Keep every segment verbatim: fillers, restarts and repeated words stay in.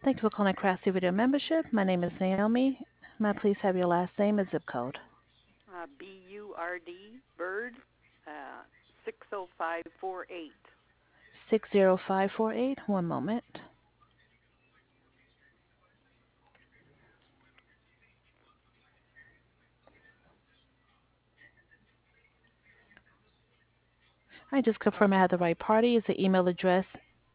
Thank you for calling Craftsy Video Membership. My name is Naomi. May I please have your last name and zip code? Uh, B U R D, Bird, uh, six oh five four eight. six zero five four eight. One moment. I just confirm I have the right party. Is the email address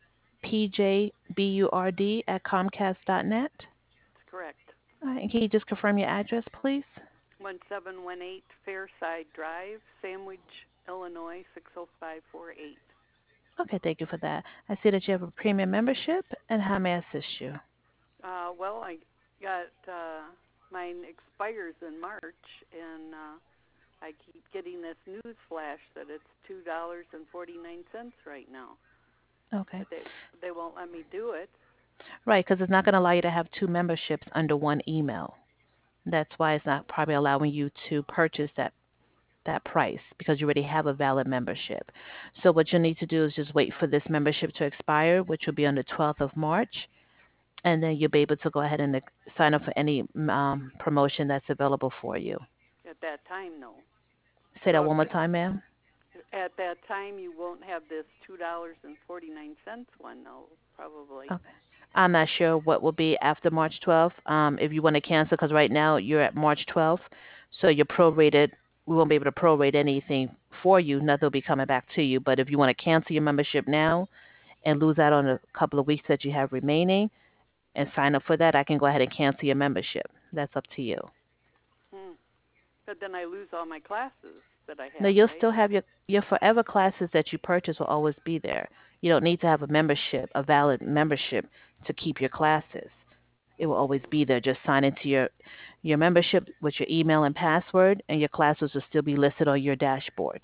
pjburd at comcast dot net? That's correct. All right, and can you just confirm your address, please? one seven one eight Fairside Drive, Sandwich, Illinois, six oh five four eight. Okay, thank you for that. I see that you have a premium membership, and how may I assist you? Uh, well, I got, uh, mine expires in March, and uh, I keep getting this news flash that it's two dollars and forty-nine cents right now. Okay. But they, they won't let me do it. Right, because it's not going to allow you to have two memberships under one email. That's why it's not probably allowing you to purchase that that price because you already have a valid membership. So what you need to do is just wait for this membership to expire, which will be on the twelfth of March, and then you'll be able to go ahead and uh, sign up for any um, promotion that's available for you. At that time, no. Say that So one more if, time, ma'am. at that time, you won't have this two dollars and forty-nine cents one, though, probably. Okay. I'm not sure what will be after March twelfth. Um, if you want to cancel, because right now you're at March twelfth, so you're prorated. We won't be able to prorate anything for you. Nothing will be coming back to you. But if you want to cancel your membership now and lose out on a couple of weeks that you have remaining and sign up for that, I can go ahead and cancel your membership. That's up to you. Hmm. But then I lose all my classes that I No, have, you'll right? still have your your forever classes that you purchase will always be there. You don't need to have a membership, a valid membership, to keep your classes. It will always be there. Just sign into your your membership with your email and password, and your classes will still be listed on your dashboard.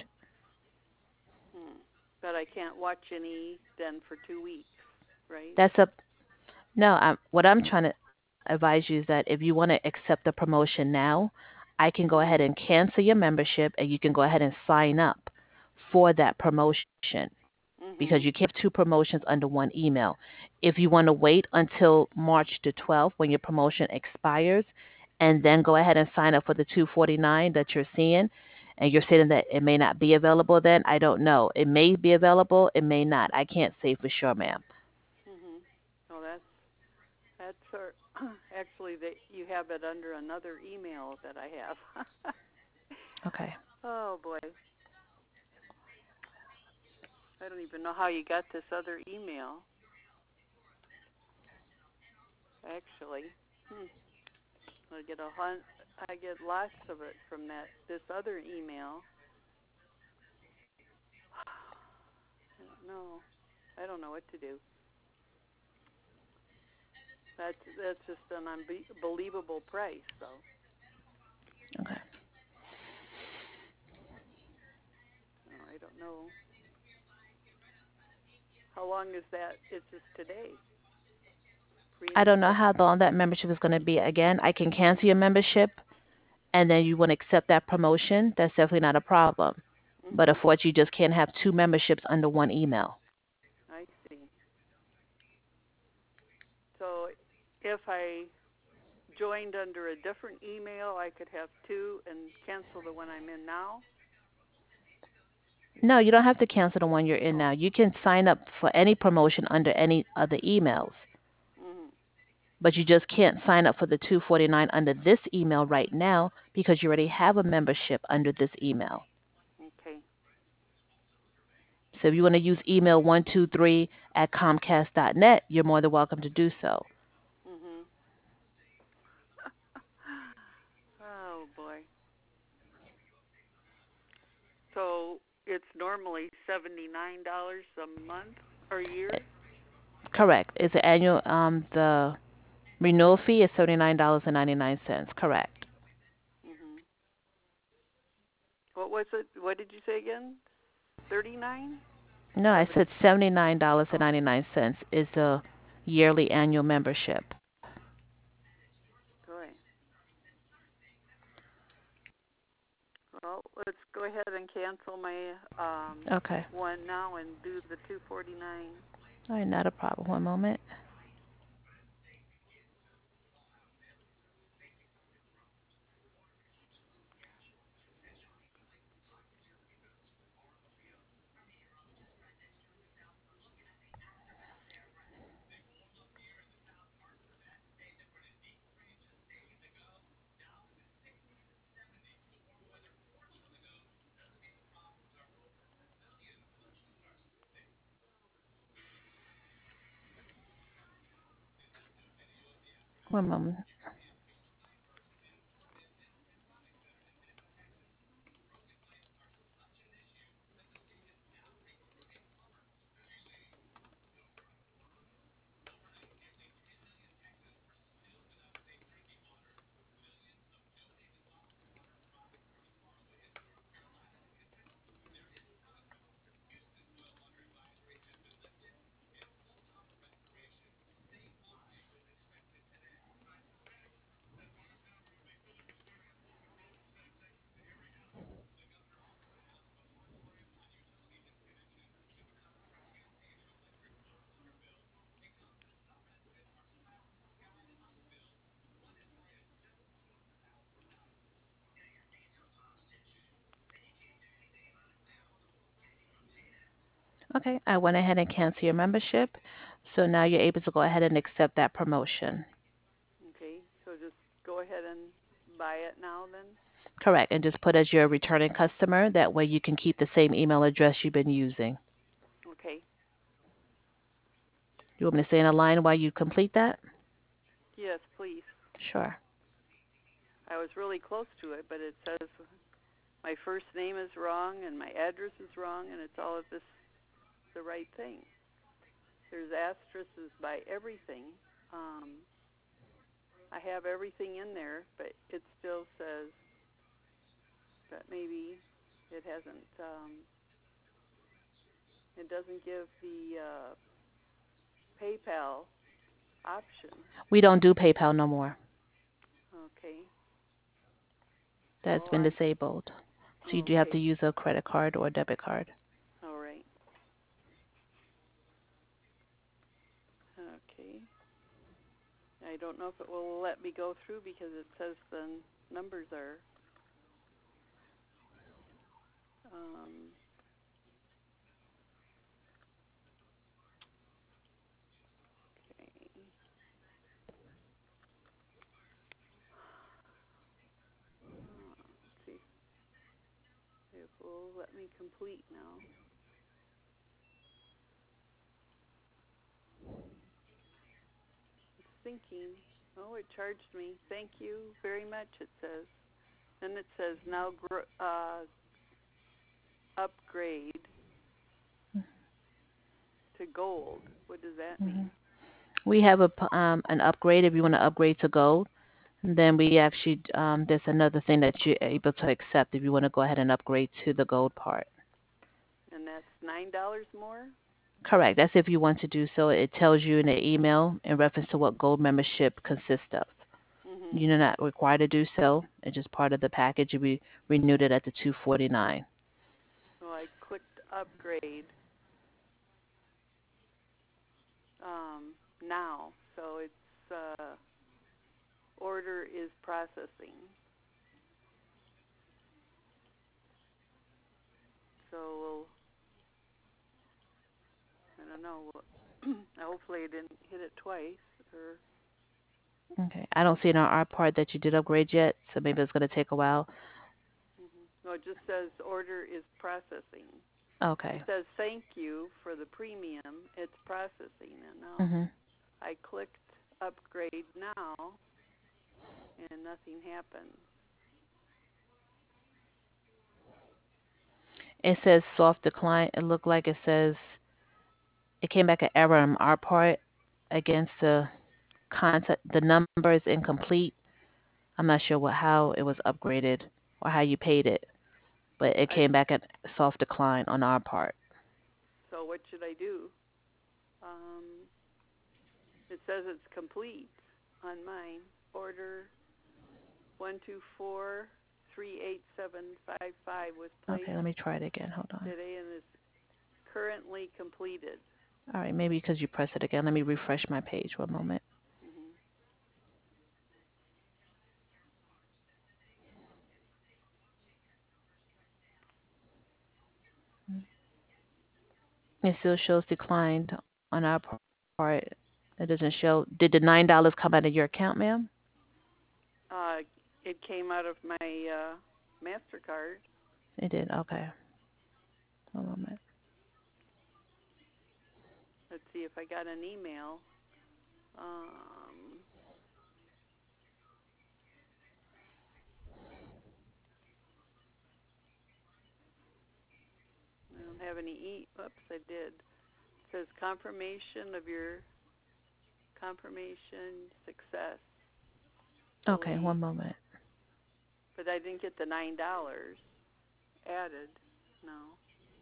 Hmm. But I can't watch any then for two weeks, right? That's up. No, I'm, what I'm trying to advise you is that if you want to accept the promotion now, I can go ahead Mhm. and cancel your membership, and you can go ahead and sign up for that promotion because you Mhm. can't have two promotions under one email. If you want to wait until March the twelfth when your promotion expires and then go ahead and sign up for the two forty-nine that you're seeing and you're saying that it may not be available then, I don't know. It may be available, it may not. I can't say for sure, ma'am. Mhm. Oh, that's that's sort actually that you have it under another email that I have. Okay. Oh boy, I don't even know how you got this other email. Actually, hmm. I get a hun- I get lots of it from that this other email. I don't know. I don't know what to do. That's that's just an unbelievable price, though. Okay. Oh, I don't know. How long is that? It's just today. I don't know Pre-instant. how long that membership is going to be. Again, I can cancel your membership and then you want to accept that promotion. That's definitely not a problem. But Mhm. unfortunately, you just can't have two memberships under one email. I see. So if I joined under a different email, I could have two and cancel the one I'm in now. No, you don't have to cancel the one you're in Oh. now. You can sign up for any promotion under any other emails, Mhm. but you just can't sign up for the two forty-nine under this email right now because you already have a membership under this email. Okay. So if you want to use email one two three at comcast dot net, you're more than welcome to do so. Mhm. Oh boy. So it's normally seventy nine dollars a month or year. Correct. It's an annual. Um, the renewal fee is seventy nine dollars and ninety nine cents. Correct. Mhm. What was it? What did you say again? Thirty nine? No, I Seven. said seventy nine dollars and Oh. ninety nine cents is the yearly annual membership. Boy. Well, let's go ahead and cancel my um Okay. one now and do the two forty nine. All right, not a problem. One moment. One moment. Okay, I went ahead and canceled your membership. So now you're able to go ahead and accept that promotion. Okay, so just go ahead and buy it now then? Correct. And just put as your returning customer. That way you can keep the same email address you've been using. Okay. You want me to stay in a line while you complete that? Yes, please. Sure. I was really close to it, but it says my first name is wrong and my address is wrong, and it's all of this the right thing. There's asterisks by everything. Um, I have everything in there, but it still says that maybe it hasn't. Um, it doesn't give the uh, PayPal option. We don't do PayPal no more. Okay. That's So been I. disabled. So you do have to Okay. use a credit card or a debit card. All right. Okay. I don't know if it will let me go through because it says the numbers are. Um, okay. Uh, let's see if it will let me complete now. It's thinking. Oh, it charged me. Thank you very much, it says. Then it says now gr- uh, upgrade to gold. What does that Hmm. mean? We have a p- um, an upgrade if you want to upgrade to gold. Then we actually um, there's another thing that you're able to accept if you want to go ahead and upgrade to the gold part. And that's nine dollars more? Correct. That's if you want to do so. It tells you in the email in reference to what gold membership consists of. Mm-hmm. You're not required to do so. It's just part of the package. You be renewed it at the two forty-nine. So I clicked upgrade um, now. So it's uh, order is processing. So we'll, I don't know. Hopefully I didn't hit it twice. Or Okay. I don't see it on our part that you did upgrade yet, so maybe it's going to take a while. mm-hmm. No, it just says order is processing. It Okay. says thank you for the premium. It's processing it now. Mhm. I clicked upgrade now, and nothing happened. It says soft decline. It looked like it says it came back an error on our part against the contact. The number is incomplete. I'm not sure what how it was upgraded or how you paid it, but it I came back at soft decline on our part. so what should I do? Um, it says it's complete on mine. Order one two four three eight seven five five was Okay, placed let me try it again. Hold on. today and is currently completed. All right, maybe because you press it again. Let me refresh my page. One moment. Mm-hmm. It still shows declined on our part. It doesn't show. Did the nine dollars come out of your account, ma'am? Uh, it came out of my uh, MasterCard. It did. Okay. One moment. Let's see if I got an email. Um, don't have any e. Whoops, I did. It says confirmation of your confirmation success. Okay, Delete. one moment. But I didn't get the nine dollars added. No.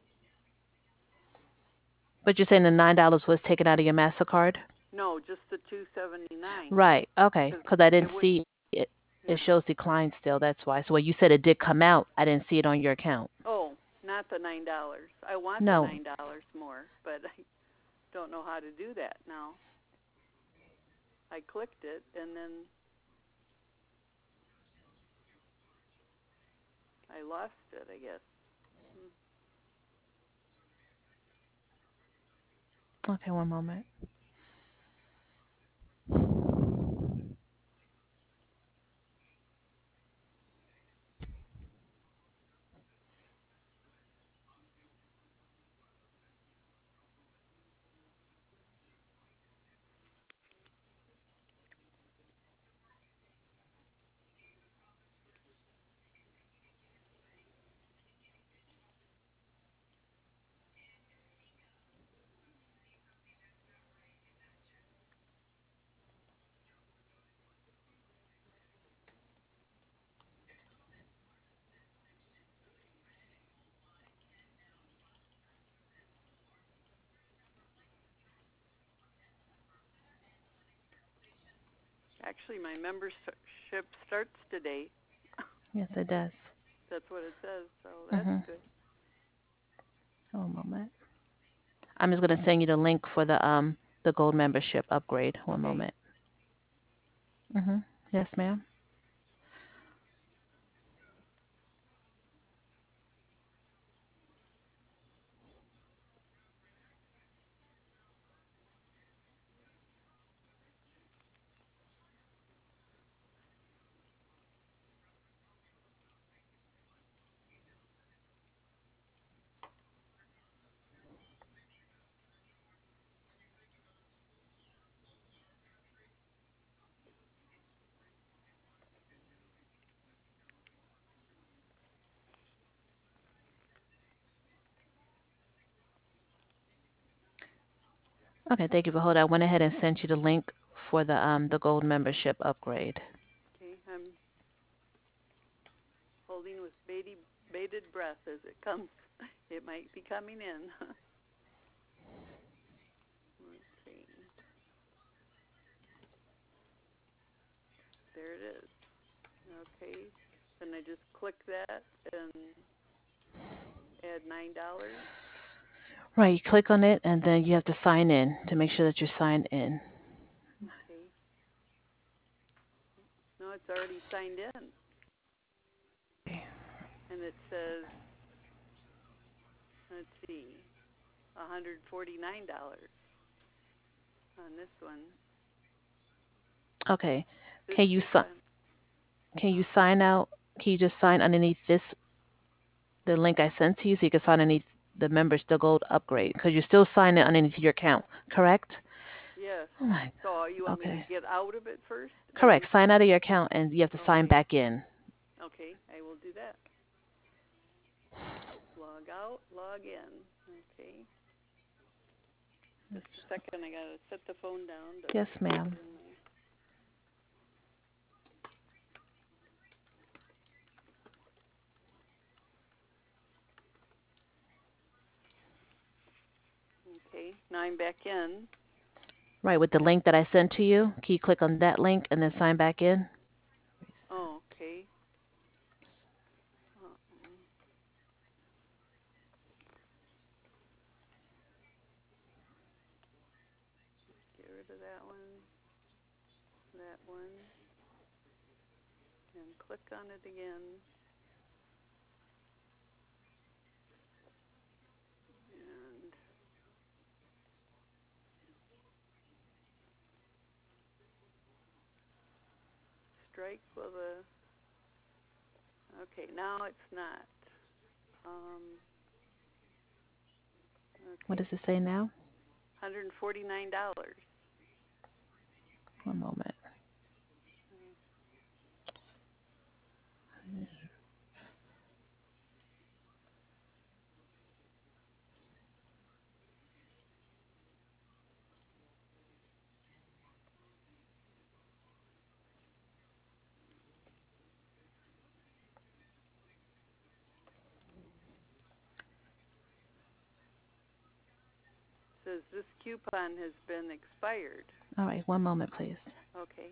But you're saying the nine dollars was taken out of your MasterCard? No, just the two seventy nine. Right. Okay. Because I didn't it see it. It yeah. shows declined still. That's why. So when you said it did come out, I didn't see it on your account. Oh, not the nine dollars. I want No. the nine dollars more, but I don't know how to do that now. I clicked it and then I lost it, I guess. Okay, one moment. Actually, my membership starts today. Yes, it does. That's what it says, so that's Mm-hmm. good. One moment. I'm just gonna send you the link for the um the gold membership upgrade. One Okay. moment. Mm-hmm. Yes, ma'am. Okay, thank you for holding. I went ahead and sent you the link for the um the gold membership upgrade. Okay, I'm holding with bated, bated breath as it comes. It might be coming in. Let's see. There it is. Okay, then I just click that and add nine dollars. Right, you click on it and then you have to sign in to make sure that you're signed in. Okay. No, it's already signed in. And it says, let's see, one hundred forty-nine dollars on this one. Okay. This Can you week si- I'm, can you sign out? Can you just sign underneath this the link I sent to you so you can sign underneath the members the gold upgrade because you're still signing underneath your account, correct? yes. Oh my. So you want me to Okay. get out of it first? Correct. And Sign out of your account and you have to sign okay. back in. Okay, I will do that. Log out, log in. Okay. Just a second, I gotta set the phone down. To Yes, ma'am. put in my... Okay, now I'm back in. Right, with the link that I sent to you, can you click on that link and then sign back in? Oh, okay. Uh-oh. Get rid of that one, that one, and click on it again. And strike with a... Okay, now it's not. Um, What okay, does it say now? one hundred forty-nine dollars. One moment. Says this coupon has been expired. All right, one moment, please. Okay.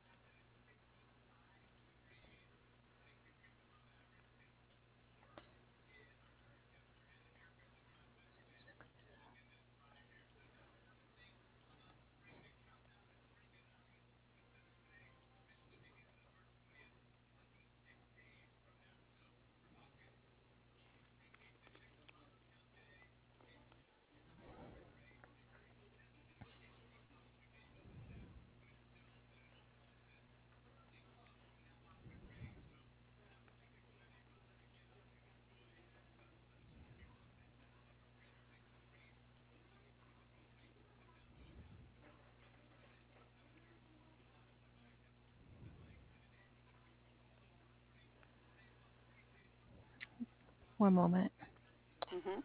One moment. Mhm.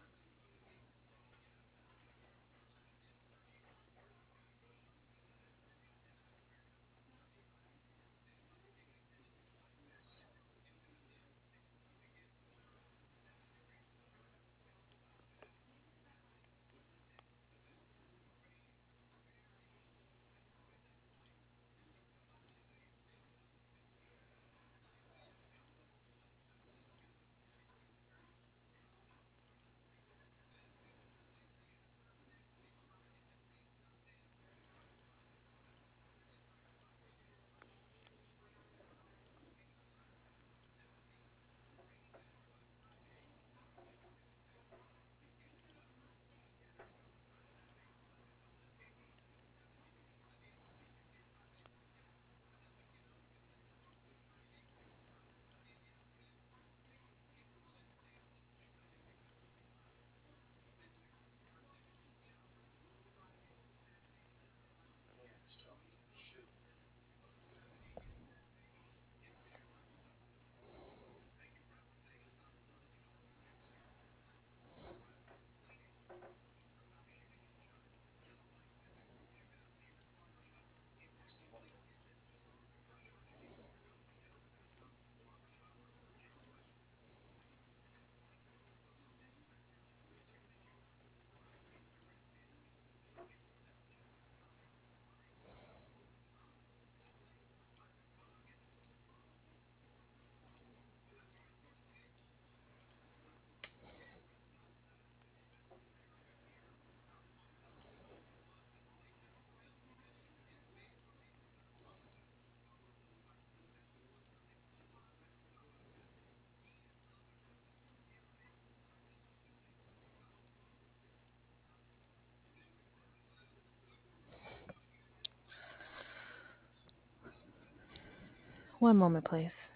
One moment, please.